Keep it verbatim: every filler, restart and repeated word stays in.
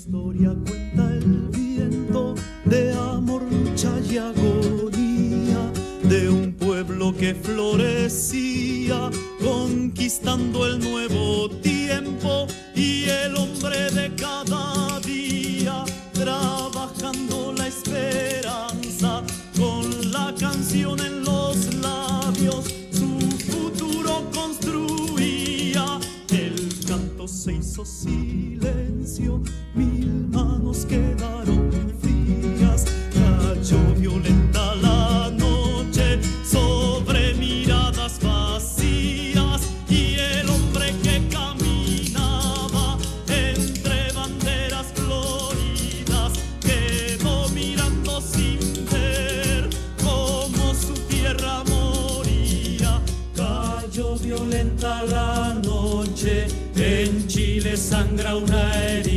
historia cuenta el viento de amor, lucha y agonía de un pueblo que florecía conquistando el nuevo tiempo, y el hombre de cada día trabajando la esperanza con la canción en los labios su futuro construía. El canto se hizo silencio, mil manos quedaron frías, cayó violenta la noche sobre miradas vacías, y el hombre que caminaba entre banderas floridas quedó mirando sin ver cómo su tierra moría. Cayó violenta la noche, en Chile sangra una herida.